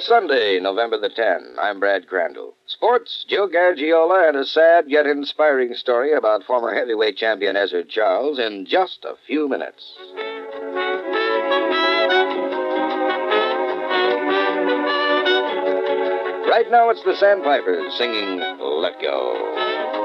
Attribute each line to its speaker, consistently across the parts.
Speaker 1: Sunday, November the 10th. I'm Brad Crandall. Sports, Joe Garagiola and a sad yet inspiring story about former heavyweight champion Ezzard Charles in just a few minutes. Right now it's the Sandpipers singing Let Go.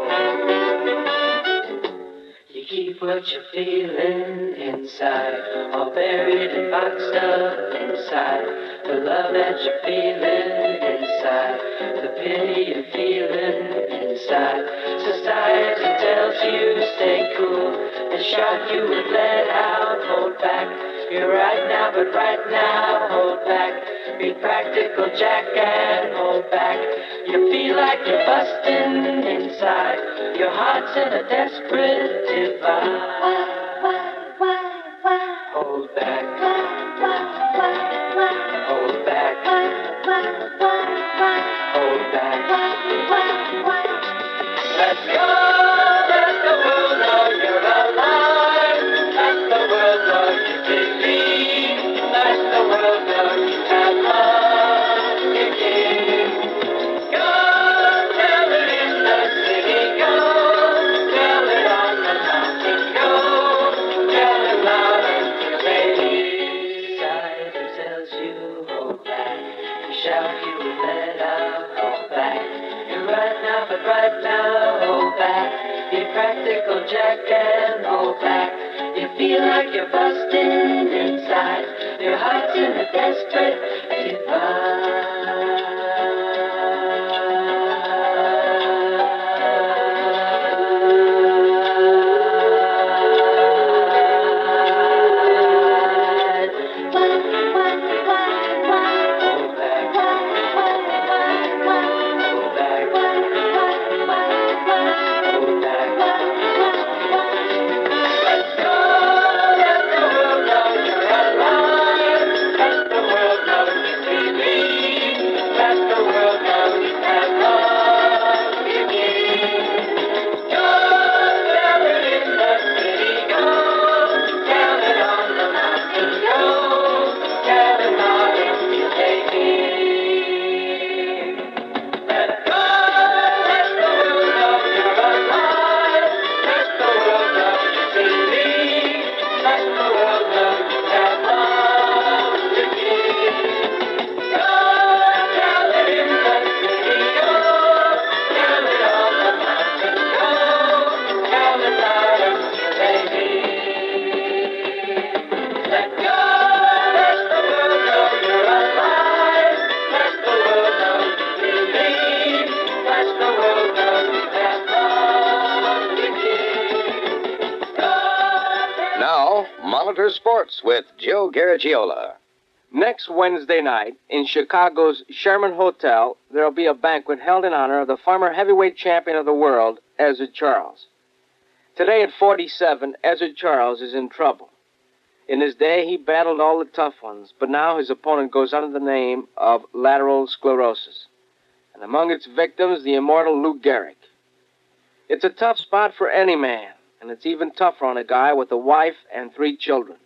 Speaker 2: You keep what you're feeling inside, all buried and boxed up inside. The love that you're feeling inside, the pity you're feeling inside. Society tells you stay cool, and shout you would let out, hold back. You're right now, but right now, hold back. Be practical, Jack, and hold back. You feel like you're busting inside. Your heart's in a desperate divide. Hold back. Hold back. Hold back. Let go. Let the world know you're alive. Let the world know you believe. Let the world know you have love again. Go tell it in the city. Go tell it on the mountain. Go tell it loud and clearly. Society tells you hold back. You shout, you will let out, hold back. You're right now, but right now, hold back. Be practical, Jack, and hold back. You feel like you're busting inside. Your heart's in a desperate
Speaker 1: Monitor Sports with Joe Garagiola.
Speaker 3: Next Wednesday night, in Chicago's Sherman Hotel, there'll be a banquet held in honor of the former heavyweight champion of the world, Ezzard Charles. Today at 47, Ezzard Charles is in trouble. In his day, he battled all the tough ones, but now his opponent goes under the name of lateral sclerosis. And among its victims, the immortal Lou Gehrig. It's a tough spot for any man, and it's even tougher on a guy with a wife and 3 children.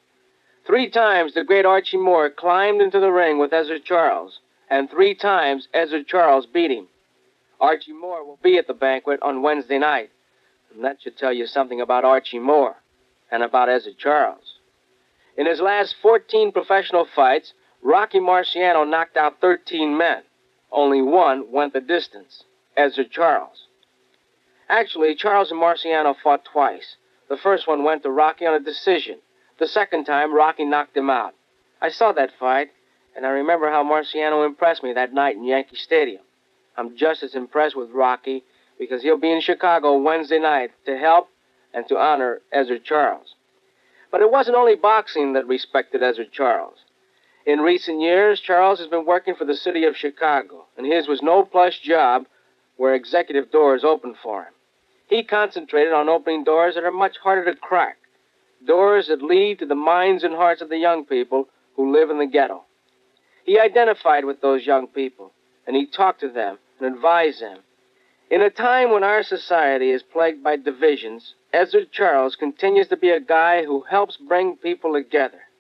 Speaker 3: 3 times the great Archie Moore climbed into the ring with Ezzard Charles, and 3 times Ezzard Charles beat him. Archie Moore will be at the banquet on Wednesday night, and that should tell you something about Archie Moore and about Ezzard Charles. In his last 14 professional fights, Rocky Marciano knocked out 13 men. Only one went the distance, Ezzard Charles. Actually, Charles and Marciano fought twice. The first one went to Rocky on a decision. The second time, Rocky knocked him out. I saw that fight, and I remember how Marciano impressed me that night in Yankee Stadium. I'm just as impressed with Rocky because he'll be in Chicago Wednesday night to help and to honor Ezzard Charles. But it wasn't only boxing that respected Ezzard Charles. In recent years, Charles has been working for the city of Chicago, and his was no plush job where executive doors opened for him. He concentrated on opening doors that are much harder to crack, doors that lead to the minds and hearts of the young people who live in the ghetto. He identified with those young people, and he talked to them and advised them. In a time when our society is plagued by divisions, Ezzard Charles continues to be a guy who helps bring people together.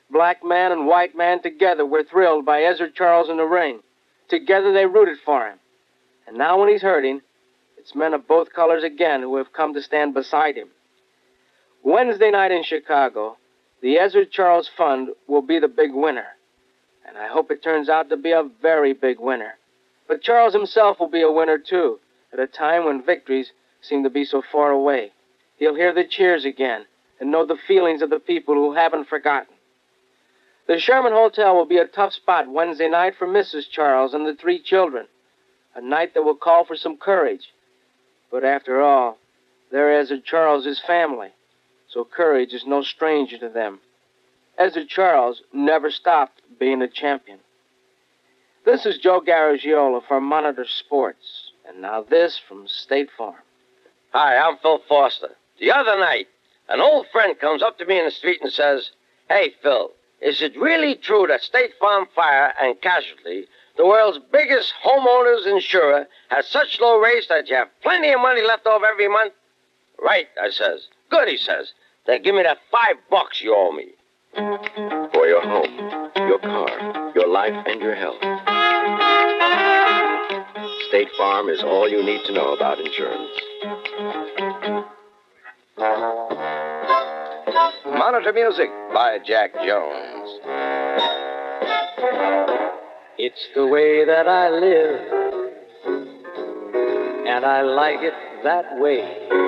Speaker 3: Black man and white man together were thrilled by Ezra Charles in the ring. Together they rooted for him. And now when he's hurting, it's men of both colors again who have come to stand beside him. Wednesday night in Chicago, the Ezra Charles Fund will be the big winner. And I hope it turns out to be a very big winner. But Charles himself will be a winner, too, at a time when victories seem to be so far away. He'll hear the cheers again and know the feelings of the people who haven't forgotten. The Sherman Hotel will be a tough spot Wednesday night for Mrs. Charles and the 3 children. A night that will call for some courage. But after all, they're Ezra Charles' family, so courage is no stranger to them. Ezra Charles never stopped being a champion. This is Joe Garagiola for Monitor Sports. And now this from State Farm.
Speaker 4: Hi, I'm Phil Foster. The other night, an old friend comes up to me in the street and says, "Hey, Phil, is it really true that State Farm Fire and Casualty, the world's biggest homeowners insurer, has such low rates that you have plenty of money left over every month?" "Right," I says. "Good," he says. "Then give me that $5 you owe me."
Speaker 5: For your home, your car, your life, and your health. State Farm is all you need to know about insurance.
Speaker 1: Monitor Music by Jack Jones.
Speaker 6: It's the way that I live, and I like it that way.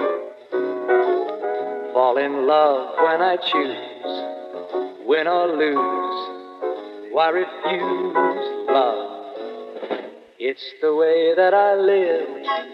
Speaker 6: Fall in love when I choose, win or lose, why refuse love? It's the way that I live,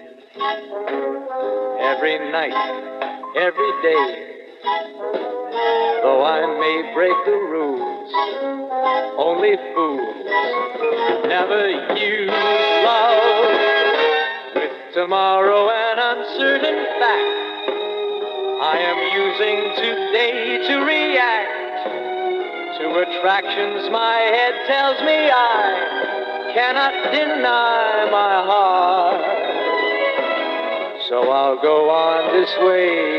Speaker 6: every night, every day. Though I may break the rules, only fools never use love. With tomorrow an uncertain fact, I am using today to react to attractions my head tells me I cannot deny my heart. So I'll go on this way,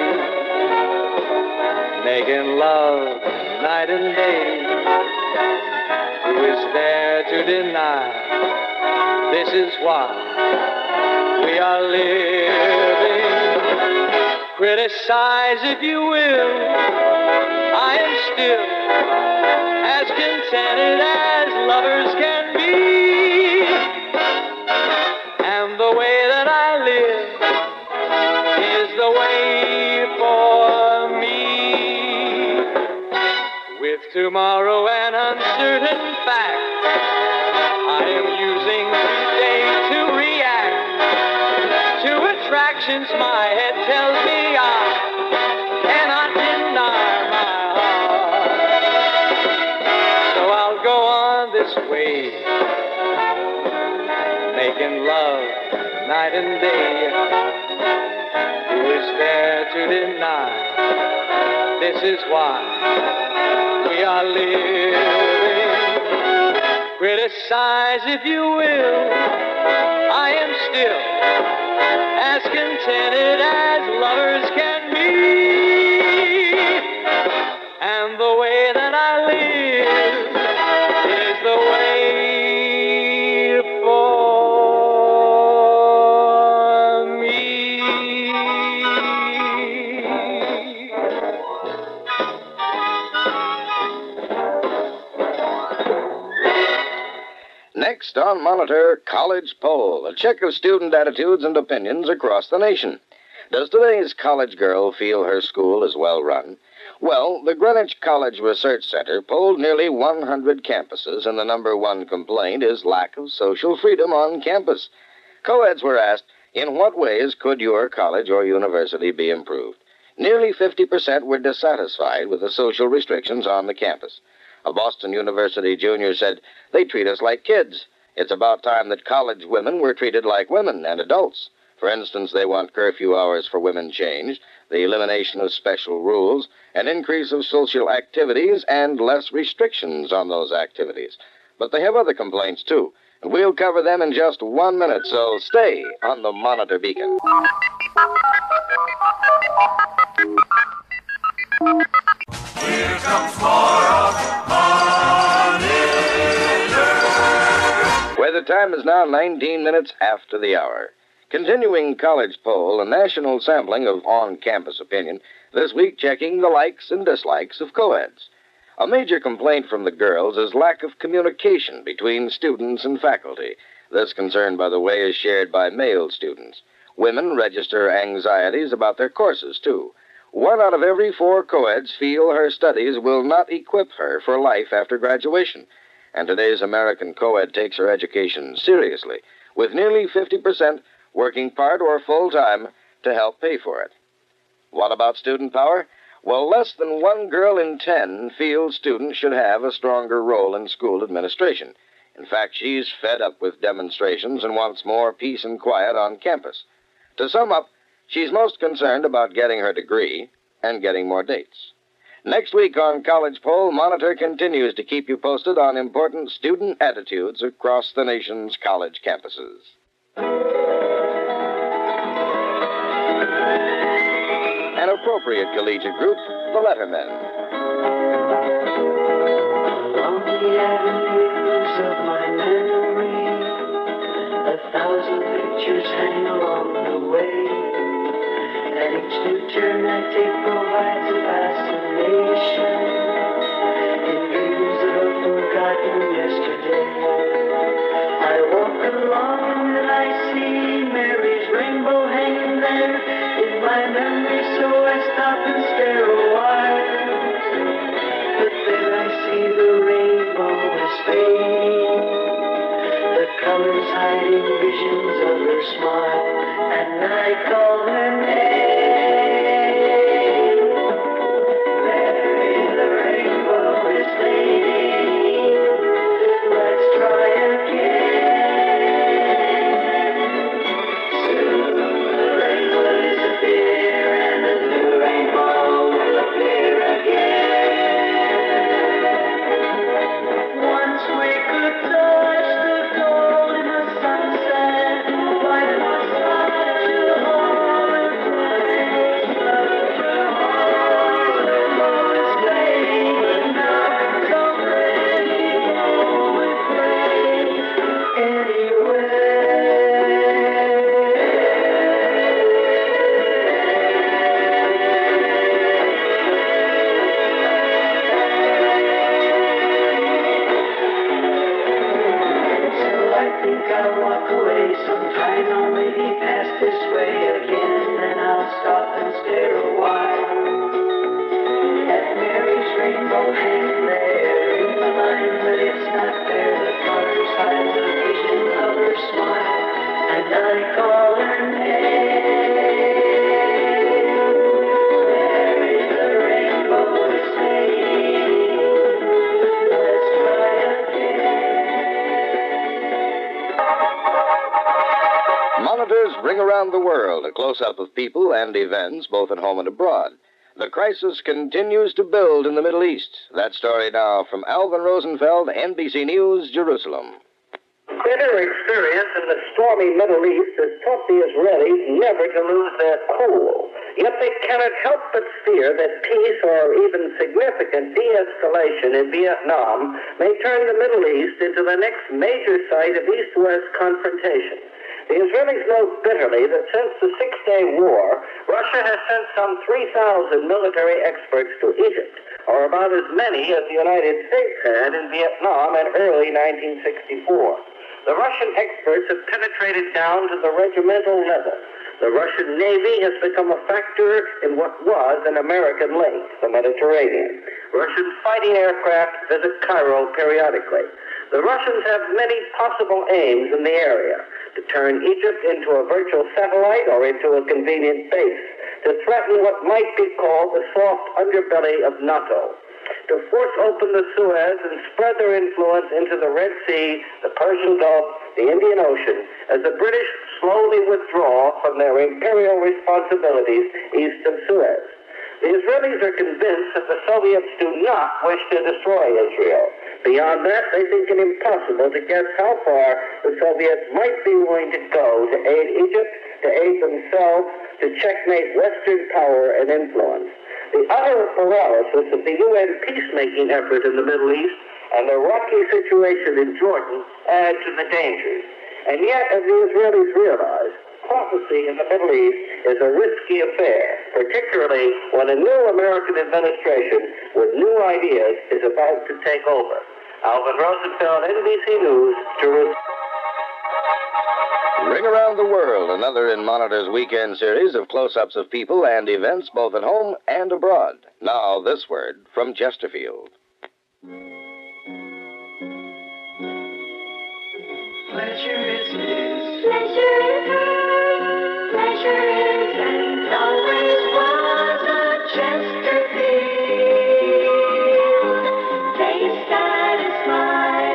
Speaker 6: making love night and day. Who is there to deny? This is why we are living. Criticize if you will, I am still as contented as lovers can be. And the way that I live is the way for me. With tomorrow an uncertain fact, I am using today to react to attractions my head tells me I cannot deny my heart. So I'll go on this way, making love night and day. Who is there to deny? This is why we are living. Criticize if you will, I am still as contented as lovers can be. And the way that I live is the way for me.
Speaker 1: Next on Monitor, College Poll, a check of student attitudes and opinions across the nation. Does today's college girl feel her school is well run? Well, the Greenwich College Research Center polled nearly 100 campuses, and the number one complaint is lack of social freedom on campus. Co-eds were asked, in what ways could your college or university be improved? Nearly 50% were dissatisfied with the social restrictions on the campus. A Boston University junior said, they treat us like kids. It's about time that college women were treated like women and adults. For instance, they want curfew hours for women changed, the elimination of special rules, an increase of social activities, and less restrictions on those activities. But they have other complaints, too, and we'll cover them in just 1 minute, so stay on the Monitor Beacon.
Speaker 2: Here comes more of
Speaker 1: time is now 19 minutes after the hour. Continuing College Poll, a national sampling of on-campus opinion, this week checking the likes and dislikes of co-eds. A major complaint from the girls is lack of communication between students and faculty. This concern, by the way, is shared by male students. Women register anxieties about their courses, too. 1 out of every 4 co-eds feel her studies will not equip her for life after graduation. And today's American co-ed takes her education seriously, with nearly 50% working part or full-time to help pay for it. What about student power? Well, less than 1 girl in 10 feels students should have a stronger role in school administration. In fact, she's fed up with demonstrations and wants more peace and quiet on campus. To sum up, she's most concerned about getting her degree and getting more dates. Next week on College Poll, Monitor continues to keep you posted on important student attitudes across the nation's college campuses. An appropriate collegiate group, the Lettermen.
Speaker 2: Along the avenues of my memory, 1,000 pictures hang along the way. At each new turn I take provides a fascination in dreams of a forgotten yesterday. I walk along and I see Mary's rainbow hanging there in my memory, so I stop and stare a while. But then I see the rainbow is fading, the colors hiding visions of her smile, and I call her name. Mary, the rainbow is fading. Let's try again. Soon the rain will disappear and the new rainbow will appear again. Once we could touch the gold in the sunset, life was such a hard place, such a hard mistake. But now it's already going great So I think I'll walk away sometime, or maybe pass this way again, and I'll stop and stare a while at Mary's rainbow hanging there in my mind, but it's not there. The colors hide the vision of her smile, and I call her name. Mary, the rainbow is fading. Let's try again.
Speaker 1: Monitors bring around the world a close-up of people and events, both at home and abroad. The crisis continues to build in the Middle East. That story now from Alvin Rosenfeld, NBC News, Jerusalem.
Speaker 7: Bitter experience in the stormy Middle East has taught the Israelis never to lose their cool. Yet they cannot help but fear that peace or even significant de-escalation in Vietnam may turn the Middle East into the next major site of East-West confrontation. The Israelis note bitterly that since the Six-Day War, Russia has sent some 3,000 military experts to Egypt, or about as many as the United States had in Vietnam in early 1964. The Russian experts have penetrated down to the regimental level. The Russian Navy has become a factor in what was an American link, the Mediterranean. Russian fighting aircraft visit Cairo periodically. The Russians have many possible aims in the area: to turn Egypt into a virtual satellite or into a convenient base, to threaten what might be called the soft underbelly of NATO, to force open the Suez and spread their influence into the Red Sea, the Persian Gulf, the Indian Ocean, as the British slowly withdraw from their imperial responsibilities east of Suez. The Israelis are convinced that the Soviets do not wish to destroy Israel. Beyond that, they think it impossible to guess how far the Soviets might be willing to go to aid Egypt, to aid themselves, to checkmate Western power and influence. The utter paralysis of the UN peacemaking effort in the Middle East and the rocky situation in Jordan add to the dangers. And yet, as the Israelis realize, prophecy in the Middle East is a risky affair, particularly when a new American administration with new ideas is about to take over. Alvin Rosenfeld, NBC News, Jerusalem.
Speaker 1: Ring Around the World, another in Monitor's weekend series of close-ups of people and events both at home and abroad. Now, this word from Chesterfield.
Speaker 2: Pleasure is his. Pleasure is hers. Pleasure is and always was a Chesterfield. They satisfy,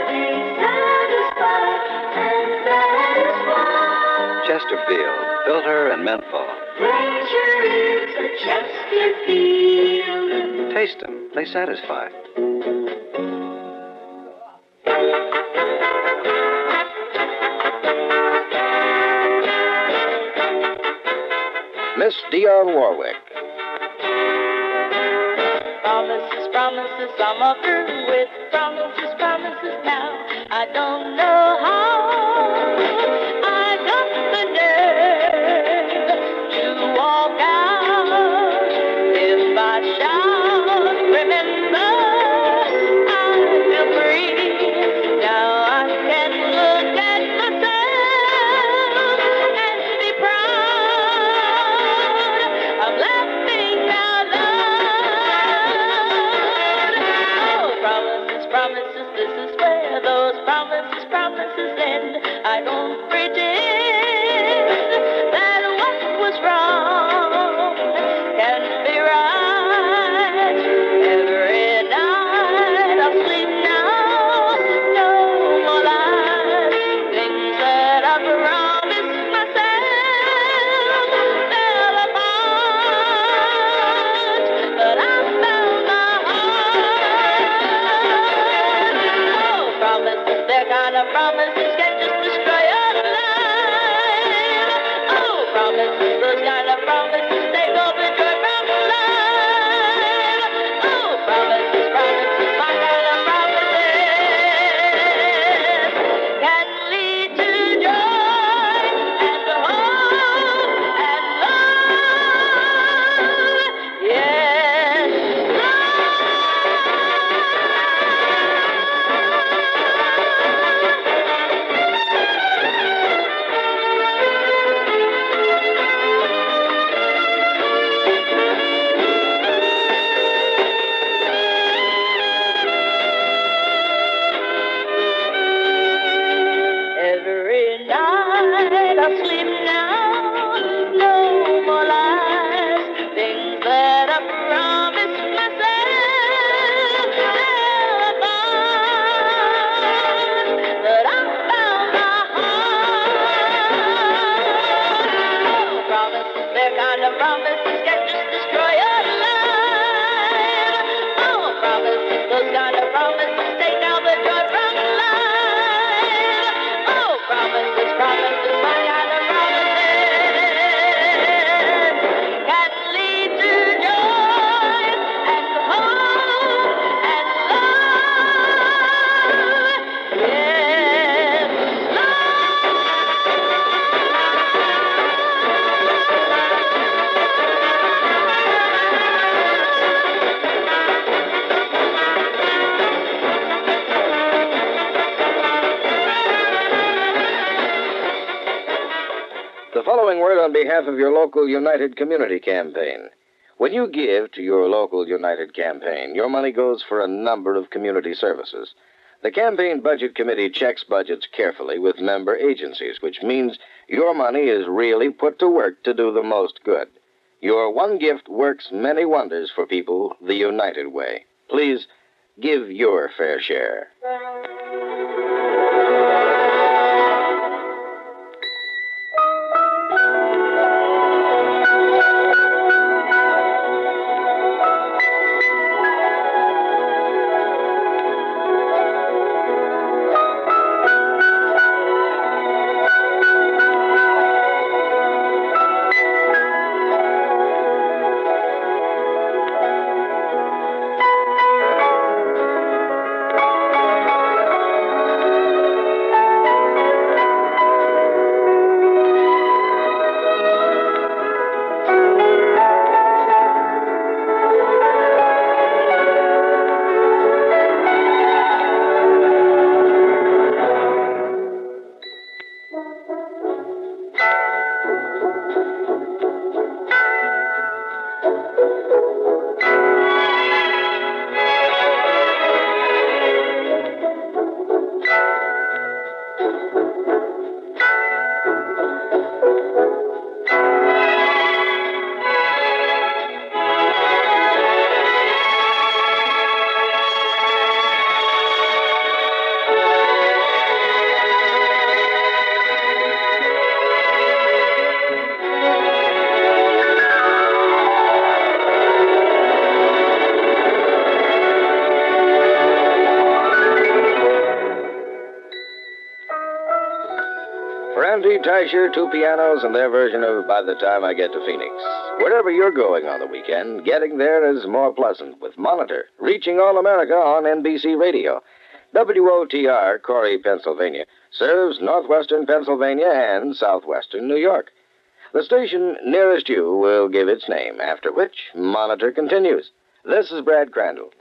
Speaker 2: and that is why.
Speaker 8: Chesterfield, filter and menthol.
Speaker 2: Pleasure is a Chesterfield.
Speaker 8: Taste them. They satisfy.
Speaker 1: Miss Dionne Warwick.
Speaker 9: Promises, promises, I'm through with promises, promises now. I don't know how I got the nerve to walk out. If I shout, remember, I feel free. Now I can look at myself and be proud. I'm laughing out loud. Oh, promises, promises, this is where those promises, promises end. I don't pretend that what was wrong can be right. Every night I sleep now, no more lies. Things that I promised myself fell apart, but I found my heart. Oh, promises, they're kind of promises can just destroy your life. Oh, promises, those kind of promises take all the joy from life. Oh, promises, promises, my kind of promises can lead to joy and hope and love. Yes, every night I sleep now, no more lies. Things that I promised myself fell apart, but I found my heart. Oh, promises, they're kind of promises can just destroy your life. Oh, promises, those kind of promises take all the joy from life. Oh, promises, promises, my kind of promises can lead to joy and hope and love. Yes,
Speaker 1: The following word on behalf of your local United Community Campaign. When you give to your local United Campaign, your money goes for a number of community services. The Campaign Budget Committee checks budgets carefully with member agencies, which means your money is really put to work to do the most good. Your one gift works many wonders for people the United way. Please give your fair share. Franti, Teicher, two pianos, and their version of By the Time I Get to Phoenix. Wherever you're going on the weekend, getting there is more pleasant with Monitor, reaching all America on NBC Radio. WOTR, Corey, Pennsylvania, serves northwestern Pennsylvania and southwestern New York. The station nearest you will give its name, after which Monitor continues. This is Brad Crandall.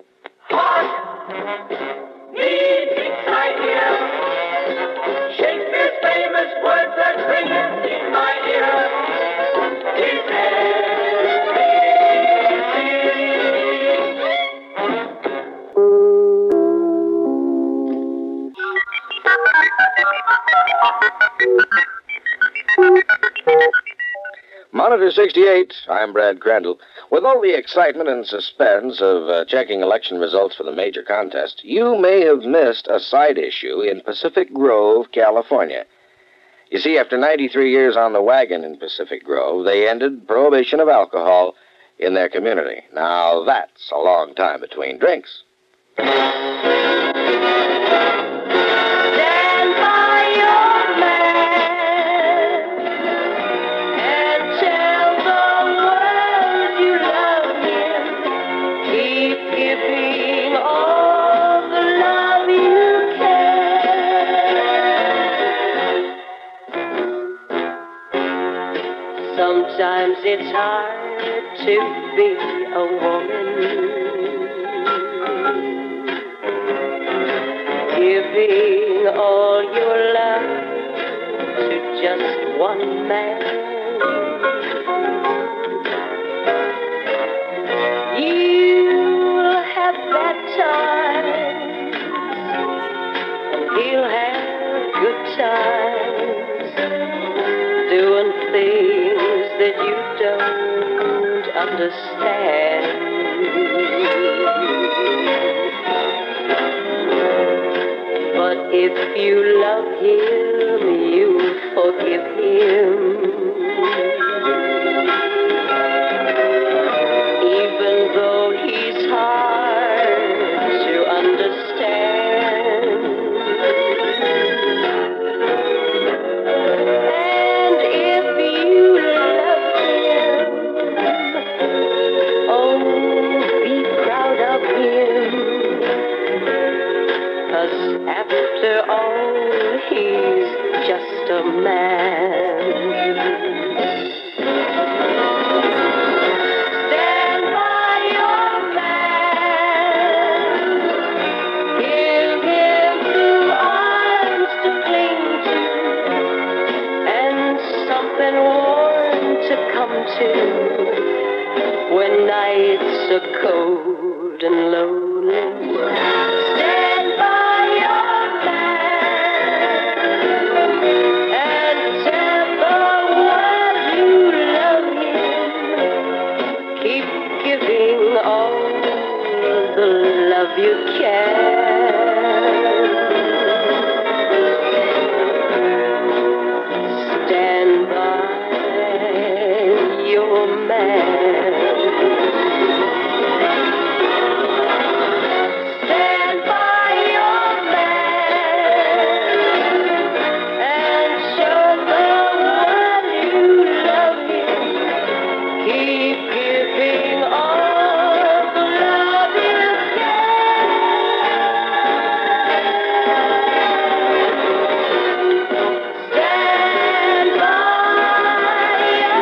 Speaker 2: Music I hear. Shakespeare's famous words are ringing in my ear. His
Speaker 1: Monitor 68, I'm Brad Crandall. With all the excitement and suspense of checking election results for the major contest, you may have missed a side issue in Pacific Grove, California. You see, after 93 years on the wagon in Pacific Grove, they ended prohibition of alcohol in their community. Now, that's a long time between drinks.
Speaker 9: Stand by your man and tell the world you love him. Keep giving all the love you can. Sometimes it's hard to be a woman. Giving all your love to just one man. You'll have bad times, and he'll have good times, doing things that you don't understand. But if you love him, you forgive him. Even though he's hard to understand. And if you love him, oh, be proud of him. 'Cause after all, he's just a man. Stand by your man. Give him two arms to cling to and something warm to come to when nights are cold and lonely. Stand by your man and tell the world you love him. Keep giving all the love you can. Stand by your man. Stand by your man and show the world you love him. Keep giving all the love you can. Stand by your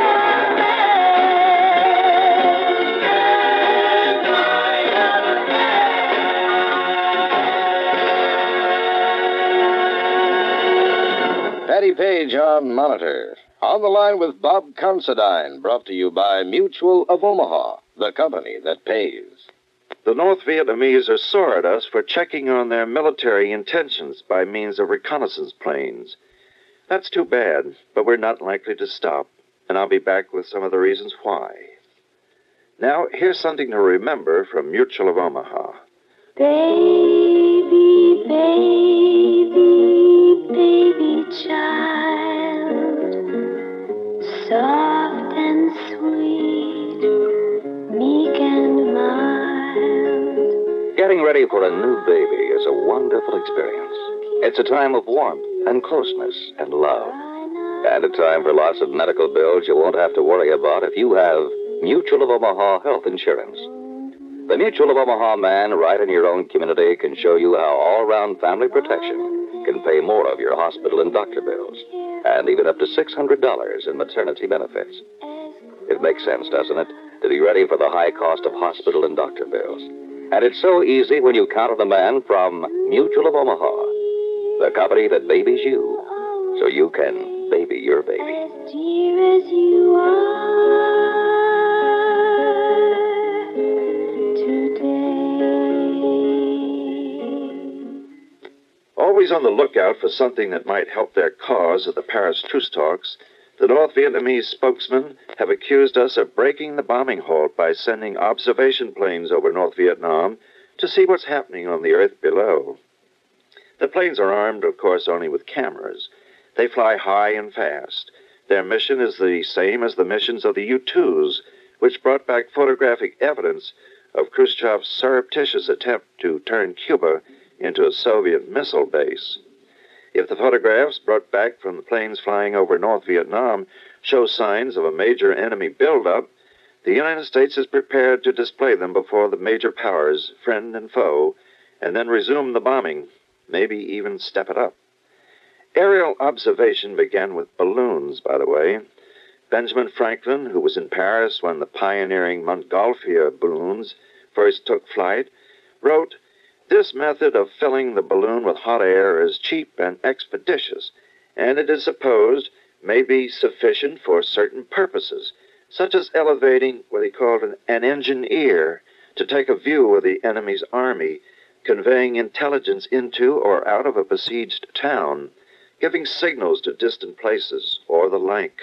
Speaker 1: Patty Page on Monitor. On the line with Bob Considine, brought to you by Mutual of Omaha. the company that pays.
Speaker 8: The North Vietnamese are sore at us for checking on their military intentions by means of reconnaissance planes. That's too bad, but we're not likely to stop, and I'll be back with some of the reasons why. Now, here's something to remember from Mutual of Omaha.
Speaker 9: Baby, baby, baby child, soft and sweet, meek and mild.
Speaker 5: Getting ready for a new baby is a wonderful experience. It's a time of warmth and closeness and love. And a time for lots of medical bills you won't have to worry about if you have Mutual of Omaha Health Insurance. The Mutual of Omaha man right in your own community can show you how all-round family protection can pay more of your hospital and doctor bills, and even up to $600 in maternity benefits. It makes sense, doesn't it, to be ready for the high cost of hospital and doctor bills. And it's so easy when you count on the man from Mutual of Omaha, the company that babies you, so you can baby your baby.
Speaker 9: As dear as you are today.
Speaker 8: Always on the lookout for something that might help their cause at the Paris truce talks, the North Vietnamese spokesmen have accused us of breaking the bombing halt by sending observation planes over North Vietnam to see what's happening on the earth below. The planes are armed, of course, only with cameras. They fly high and fast. Their mission is the same as the missions of the U-2s, which brought back photographic evidence of Khrushchev's surreptitious attempt to turn Cuba into a Soviet missile base. If the photographs brought back from the planes flying over North Vietnam show signs of a major enemy buildup, the United States is prepared to display them before the major powers, friend and foe, and then resume the bombing, maybe even step it up. Aerial observation began with balloons, by the way. Benjamin Franklin, who was in Paris when the pioneering Montgolfier balloons first took flight, wrote, "This method of filling the balloon with hot air is cheap and expeditious, and it is supposed may be sufficient for certain purposes, such as elevating what he called an engineer to take a view of the enemy's army, conveying intelligence into or out of a besieged town, giving signals to distant places, or the like."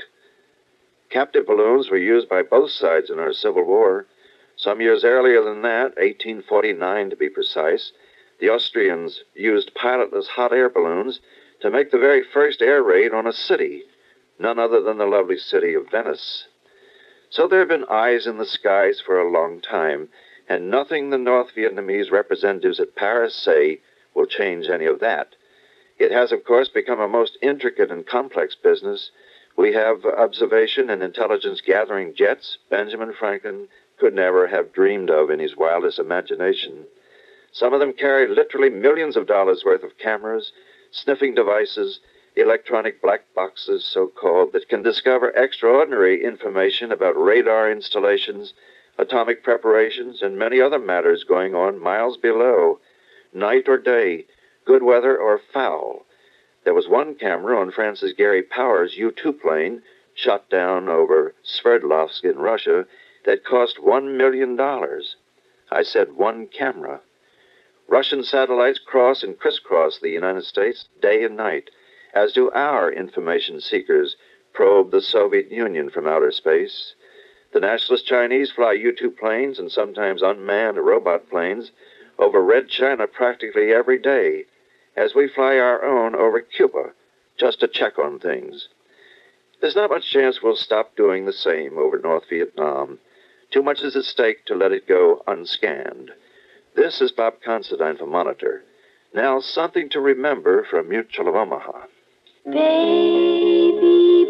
Speaker 8: Captive balloons were used by both sides in our Civil War. Some years earlier than that, 1849 to be precise, the Austrians used pilotless hot air balloons to make the very first air raid on a city, none other than the lovely city of Venice. So there have been eyes in the skies for a long time, and nothing the North Vietnamese representatives at Paris say will change any of that. It has, of course, become a most intricate and complex business. We have observation and intelligence gathering jets Benjamin Franklin could never have dreamed of in his wildest imagination. Some of them carry literally millions of dollars worth of cameras, sniffing devices, electronic black boxes, so-called, that can discover extraordinary information about radar installations, atomic preparations, and many other matters going on miles below, night or day, good weather or foul. There was one camera on Francis Gary Powers' U-2 plane, shot down over Sverdlovsk in Russia, that cost $1 million. I said one camera. Russian satellites cross and crisscross the United States day and night, as do our information seekers probe the Soviet Union from outer space. The nationalist Chinese fly U-2 planes and sometimes unmanned robot planes over Red China practically every day, as we fly our own over Cuba, just to check on things. There's not much chance we'll stop doing the same over North Vietnam. Too much is at stake to let it go unscanned. This is Bob Considine for Monitor. Now, something to remember from Mutual of Omaha.
Speaker 9: Baby,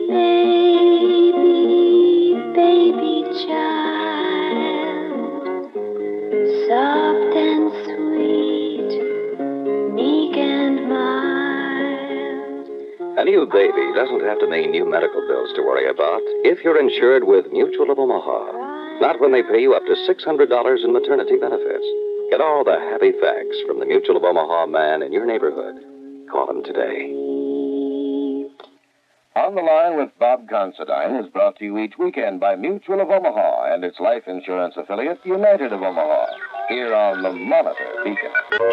Speaker 9: baby, baby child, soft and sweet, meek and mild.
Speaker 5: A new baby doesn't have to mean new medical bills to worry about if you're insured with Mutual of Omaha. Not when they pay you up to $600 in maternity benefits. Get all the happy facts from the Mutual of Omaha man in your neighborhood. Call him today.
Speaker 1: On the Line with Bob Considine is brought to you each weekend by Mutual of Omaha and its life insurance affiliate, United of Omaha, here on the Monitor Beacon.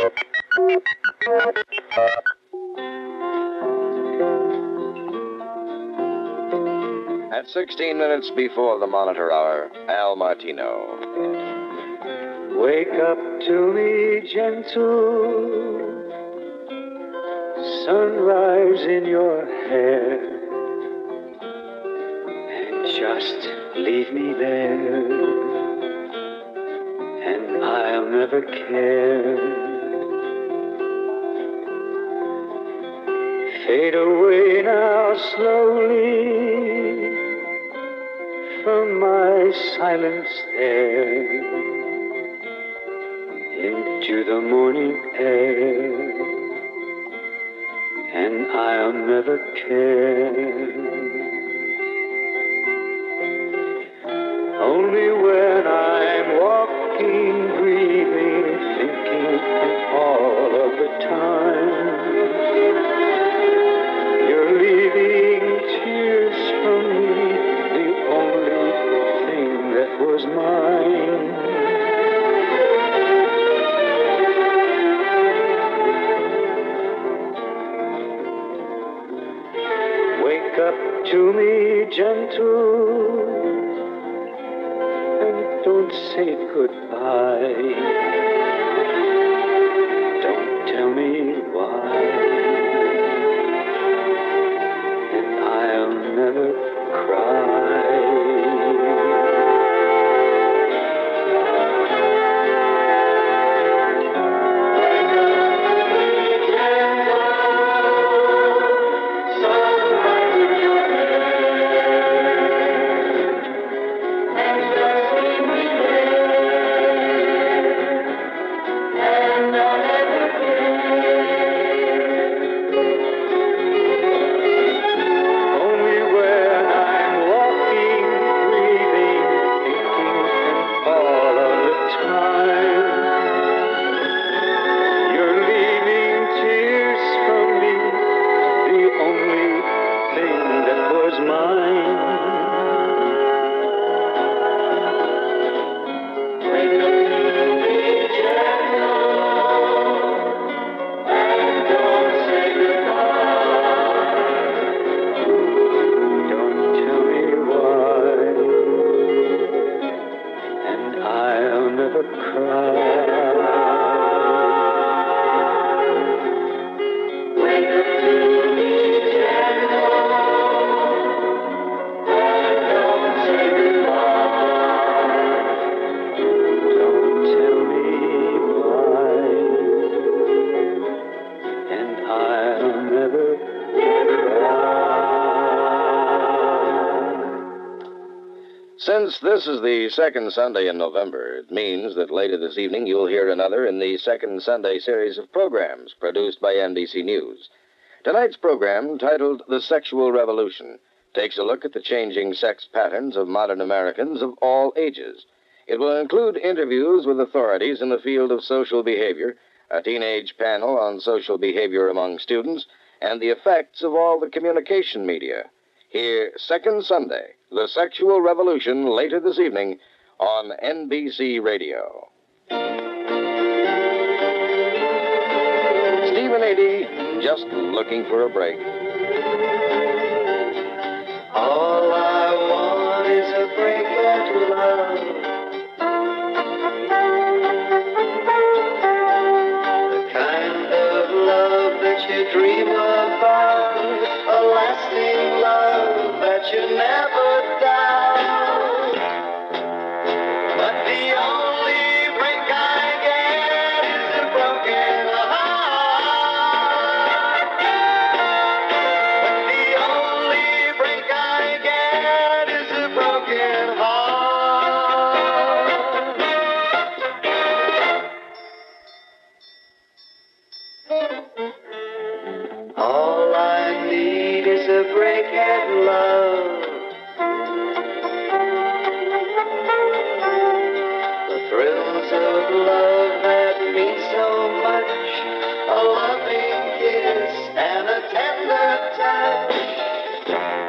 Speaker 1: At 16 minutes before the Monitor Hour, Al Martino.
Speaker 6: Wake up to me, gentle, sunrise in your hair, and just leave me there, and I'll never care. Fade away now slowly from my silent stare into the morning air, and I'll never care. Only when I'm walking, breathing, thinking all of the time, you're leaving tears from me, the only thing that was mine. Wake up to me, gentle, and don't say goodbye. Don't tell me why, and I'll never cry.
Speaker 1: Since this is the second Sunday in November, it means that later this evening you'll hear another in the second Sunday series of programs produced by NBC News. Tonight's program, titled The Sexual Revolution, takes a look at the changing sex patterns of modern Americans of all ages. It will include interviews with authorities in the field of social behavior, a teenage panel on social behavior among students, and the effects of all the communication media. Hear Second Sunday, The Sexual Revolution, later this evening on NBC Radio. Stephen Adie, just looking for a break.
Speaker 2: All I want is a break at love. The kind of love that you dream about, a lasting love that you never doubt. But the only break I get is a broken heart. But the only break I get is a broken heart. All I need is a break at love. The thrills of love that mean so much, a loving kiss and a tender touch.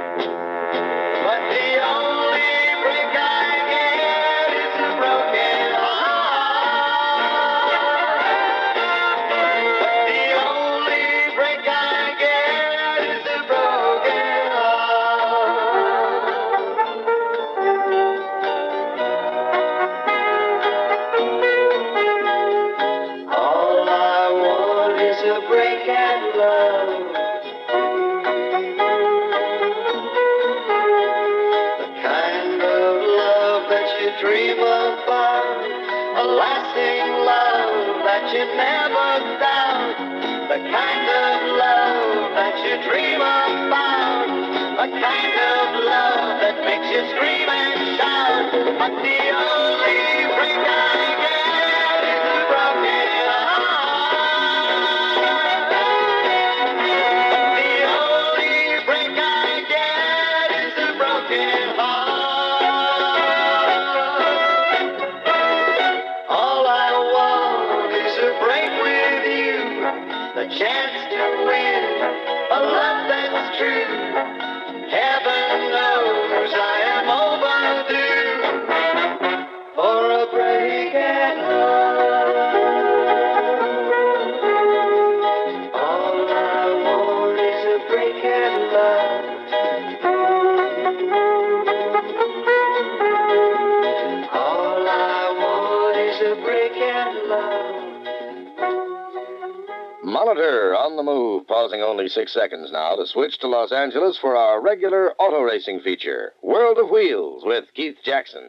Speaker 2: lasting love that you never doubt, the kind of love that you dream about, the kind of love that makes you scream and shout. But the only break I get is a broken heart. The only break I get is a broken heart. All I want is a break with you, the chance to win a love that's true. Heaven knows I am overdue for a break at love. All I want is a break at love. All I want is a break at love.
Speaker 1: Monitor on the move, pausing only 6 seconds now to switch to Los Angeles for our regular auto racing feature, World of Wheels with Keith Jackson.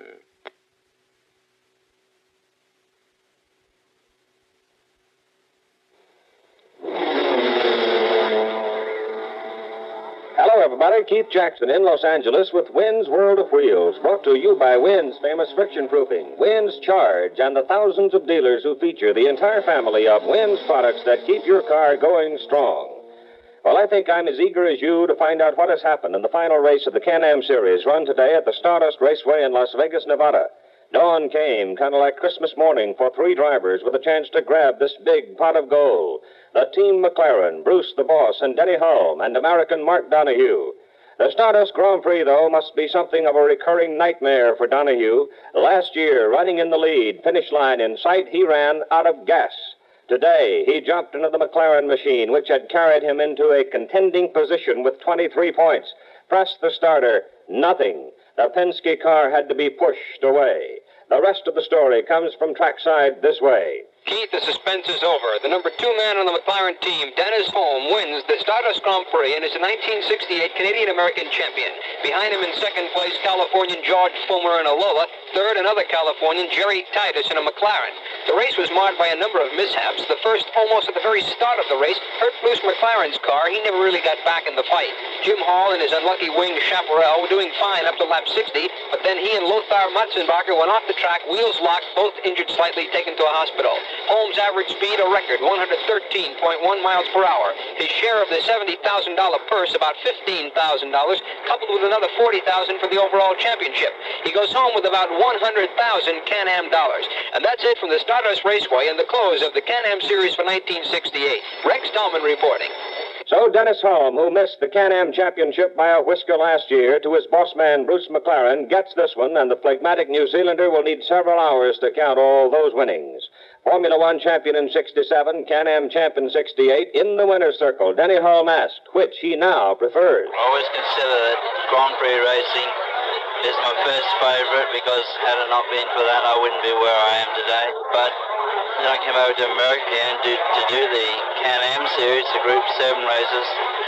Speaker 10: Hello, everybody. Keith Jackson in Los Angeles with Wynn's World of Wheels, brought to you by Wynn's famous friction proofing, Wynn's Charge, and the thousands of dealers who feature the entire family of Wynn's products that keep your car going strong. Well, I think I'm as eager as you to find out what has happened in the final race of the Can-Am Series run today at the Stardust Raceway in Las Vegas, Nevada. Dawn came kind of like Christmas morning for 3 drivers with a chance to grab this big pot of gold. The Team McLaren, Bruce the Boss, and Denny Hulme, and American Mark Donohue. The Stardust Grand Prix, though, must be something of a recurring nightmare for Donohue. Last year, running in the lead, finish line in sight, he ran out of gas. Today, he jumped into the McLaren machine, which had carried him into a contending position with 23 points. Pressed the starter, nothing. The Penske car had to be pushed away. The rest of the story comes from trackside this way.
Speaker 11: Keith, the suspense is over. The number 2 man on the McLaren team, Dennis Hulme, wins the Stardust Grand Prix and is the 1968 Canadian-American champion. Behind him in second place, Californian George Fulmer in a Lola. Third, another Californian, Jerry Titus in a McLaren. The race was marred by a number of mishaps. The first, almost at the very start of the race, hurt Bruce McLaren's car. He never really got back in the fight. Jim Hall and his unlucky wing Chaparral were doing fine up to lap 60, but then he and Lothar Matzenbacher went off the track, wheels locked, both injured slightly, taken to a hospital. Holmes' average speed, a record, 113.1 miles per hour. His share of the $70,000 purse, about $15,000, coupled with another $40,000 for the overall championship. He goes home with about 100,000 Can-Am dollars. And that's it from the Stardust Raceway and the close of the Can-Am Series for 1968. Rex Dahlman reporting.
Speaker 10: So Dennis Hulme, who missed the Can-Am Championship by a whisker last year, to his boss man Bruce McLaren, gets this one, and the phlegmatic New Zealander will need several hours to count all those winnings. Formula One champion in 67, Can-Am champ in 68, in the winner's circle, Denny Hulme asked which he now prefers.
Speaker 12: I always consider that Grand Prix racing is my first favorite because had it not been for that, I wouldn't be where I am today. But then I came over to America and to do the Can-Am Series, the Group 7 races,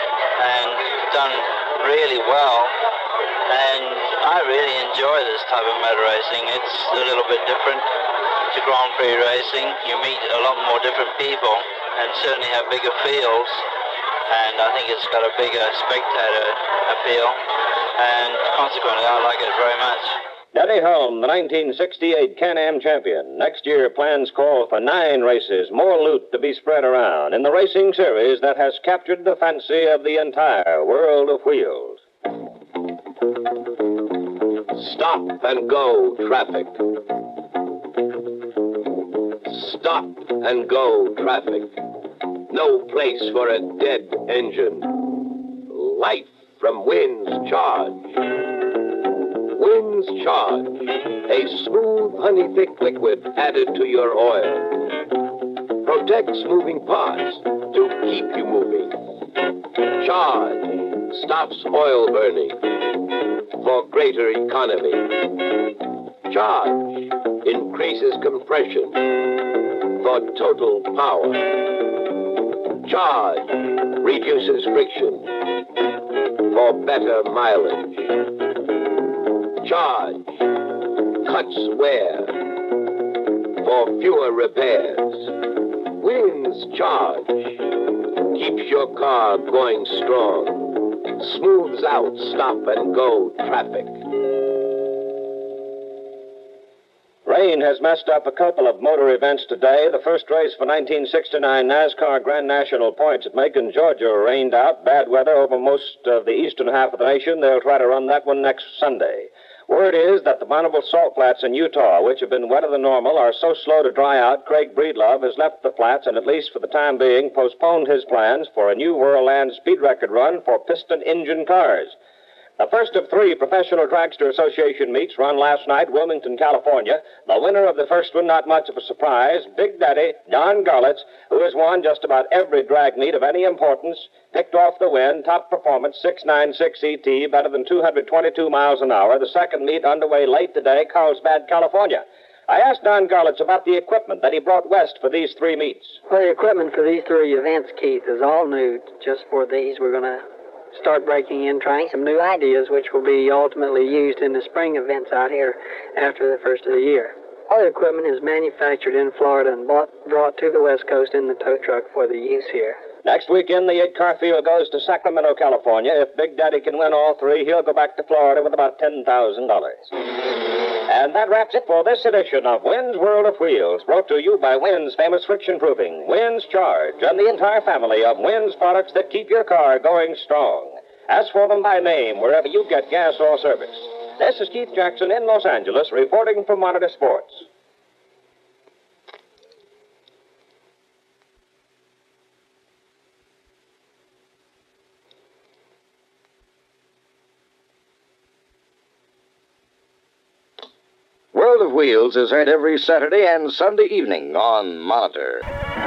Speaker 12: and done really well. And I really enjoy this type of motor racing. It's a little bit different to Grand Prix racing. You meet a lot more different people and certainly have bigger fields. And I think it's got a bigger spectator appeal. And consequently, I like it very much.
Speaker 10: Denny Hulme, the 1968 Can-Am champion. Next year, plans call for 9 races, more loot to be spread around in the racing series that has captured the fancy of the entire world of wheels.
Speaker 13: Stop and go traffic. Stop and go traffic. No place for a dead engine. Life from Wynn's Charge. Wynn's Charge, a smooth, honey-thick liquid added to your oil. Protects moving parts to keep you moving. Charge stops oil burning for greater economy. Charge increases compression for total power. Charge reduces friction for better mileage. Charge cuts wear for fewer repairs. Wins Charge keeps your car going strong, smooths out stop-and-go traffic.
Speaker 10: Rain has messed up a couple of motor events today. The first race for 1969 NASCAR Grand National points at Macon, Georgia, rained out. Bad weather over most of the eastern half of the nation. They'll try to run that one next Sunday. Word is that the Bonneville Salt Flats in Utah, which have been wetter than normal, are so slow to dry out, Craig Breedlove has left the flats and, at least for the time being, postponed his plans for a new World Land speed record run for piston engine cars. The first of three Professional Dragster Association meets run last night, Wilmington, California. The winner of the first one, not much of a surprise, Big Daddy Don Garlitz, who has won just about every drag meet of any importance, picked off the win, top performance, 696 ET, better than 222 miles an hour. The second meet underway late today, Carlsbad, California. I asked Don Garlitz about the equipment that he brought west for these three meets.
Speaker 14: Well, the equipment for these three events, Keith, is all new. Just for these, we're going to start breaking in, trying some new ideas, which will be ultimately used in the spring events out here after the first of the year. All the equipment is manufactured in Florida and brought to the West Coast in the tow truck for the use here.
Speaker 10: Next weekend, the 8-car field goes to Sacramento, California. If Big Daddy can win all three, he'll go back to Florida with about $10,000. And that wraps it for this edition of Wynn's World of Wheels, brought to you by Wynn's famous friction proofing, Wynn's Charge, and the entire family of Wynn's products that keep your car going strong. Ask for them by name wherever you get gas or service. This is Keith Jackson in Los Angeles, reporting from Monitor Sports.
Speaker 1: World of Wheels is heard every Saturday and Sunday evening on Monitor.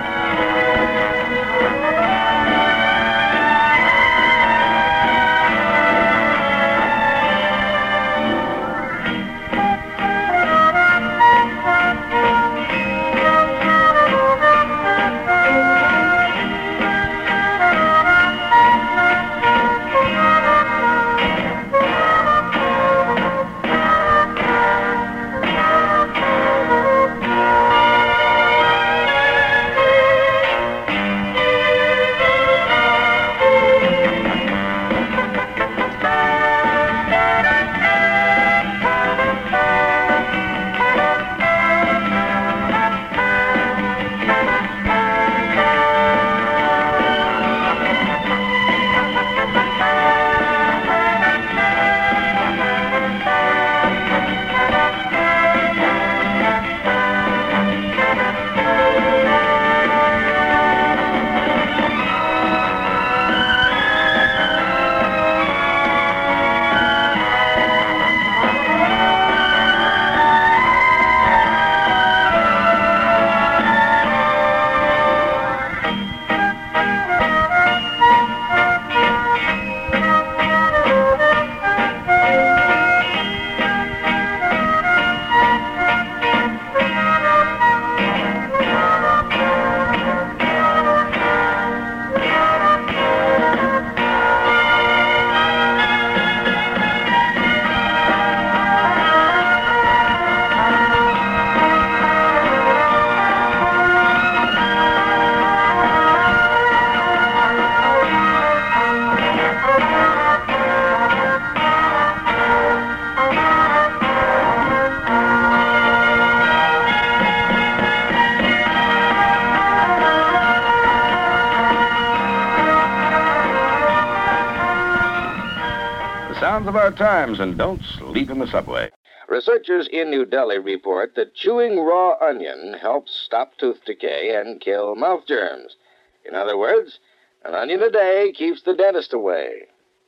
Speaker 15: Sounds of our times, and don't sleep in the subway.
Speaker 1: Researchers in New Delhi report that chewing raw onion helps stop tooth decay and kill mouth germs. In other words, an onion a day keeps the dentist away.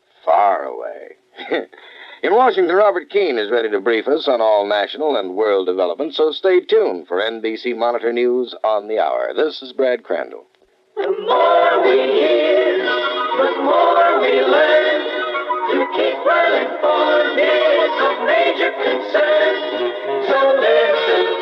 Speaker 1: Far away. In Washington, Robert Keene is ready to brief us on all national and world developments, so stay tuned for NBC Monitor News on the Hour. This is Brad Crandall.
Speaker 2: The more we hear, the more we learn. To keep well informed is of major concern. So listen